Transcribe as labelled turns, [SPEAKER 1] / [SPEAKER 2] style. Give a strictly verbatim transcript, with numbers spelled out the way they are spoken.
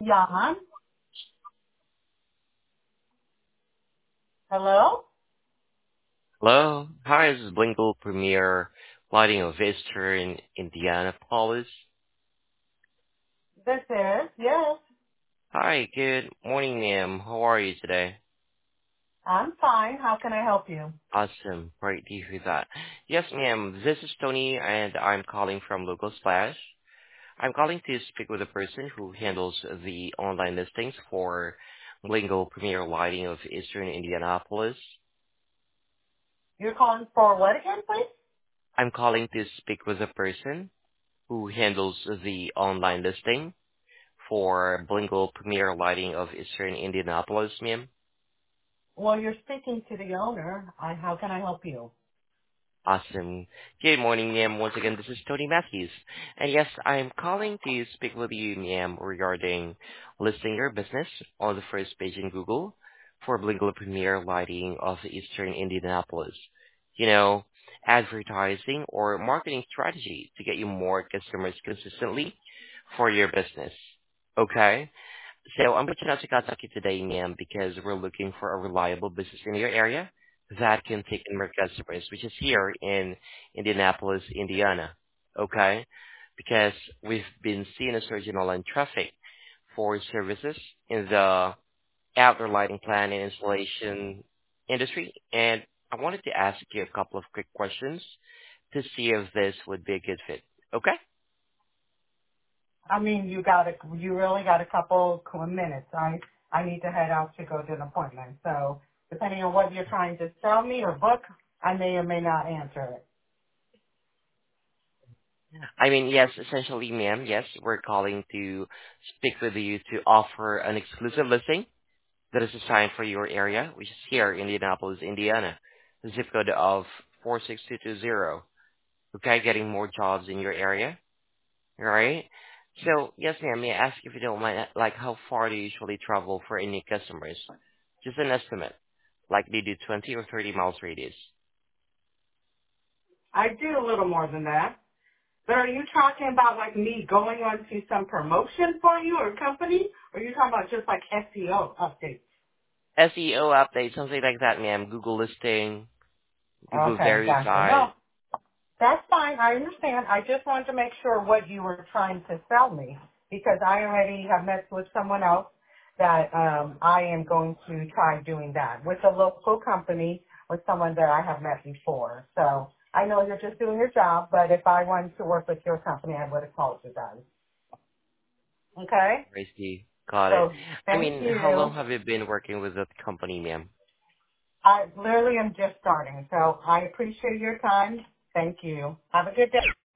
[SPEAKER 1] Jan. Hello?
[SPEAKER 2] Hello. Hi, this is Blingle Premier Lighting of Visitor in Indianapolis.
[SPEAKER 1] This is, yes.
[SPEAKER 2] Hi, good morning, ma'am. How are you today?
[SPEAKER 1] I'm fine. How can I help you?
[SPEAKER 2] Awesome. Great to hear that. Yes, ma'am. This is Tony, and I'm calling from Local Splash. I'm calling to speak with the person who handles the online listings for Blingle Premier Lighting of Eastern Indianapolis.
[SPEAKER 1] You're calling for what again, please?
[SPEAKER 2] I'm calling to speak with the person who handles the online listing for Blingle Premier Lighting of Eastern Indianapolis, ma'am.
[SPEAKER 1] Well, you're speaking to the owner. I, how can I help you?
[SPEAKER 2] Awesome. Good morning, ma'am. Once again, this is Tony Matthews. And yes, I'm calling to speak with you, ma'am, regarding listing your business on the first page in Google for Blingle Premier Lighting of Eastern Indianapolis. You know, advertising or marketing strategy to get you more customers consistently for your business. Okay? So I'm reaching out to contact you today, ma'am, because we're looking for a reliable business in your area that can take in more customers, which is here in Indianapolis, Indiana. Okay? Because we've been seeing a surge in online traffic for services in the outdoor lighting plan and installation industry. And I wanted to ask you a couple of quick questions to see if this would be a good fit. Okay?
[SPEAKER 1] I mean, you got a, you really got a couple of minutes. I, I need to head out to go to an appointment. So depending on what you're trying to sell me or book, I may or may not answer it.
[SPEAKER 2] I mean, yes, essentially, ma'am, yes, we're calling to speak with you to offer an exclusive listing that is assigned for your area, which is here in Indianapolis, Indiana, the zip code of four six two two zero. Okay, getting more jobs in your area, all right? So, yes, ma'am, may I ask if you don't mind, like, how far do you usually travel for any customers? Just an estimate, like they do twenty or thirty miles radius.
[SPEAKER 1] I do a little more than that. But are you talking about like me going on to some promotion for you or company? Or are you talking about just like S E O updates?
[SPEAKER 2] S E O update, something like that, ma'am. Google listing, Google
[SPEAKER 1] Okay, gotcha.
[SPEAKER 2] verified.
[SPEAKER 1] No, that's fine. I understand. I just wanted to make sure what you were trying to sell me because I already have met with someone else that um, I am going to try doing that with a local company with someone that I have met before. So I know you're just doing your job, but if I wanted to work with your company, I would have called you guys. Okay?
[SPEAKER 2] I see. Got it.
[SPEAKER 1] So
[SPEAKER 2] I
[SPEAKER 1] thank
[SPEAKER 2] mean, how
[SPEAKER 1] you.
[SPEAKER 2] long have you been working with that company, ma'am?
[SPEAKER 1] I literally am just starting. So I appreciate your time. Thank you. Have a good day.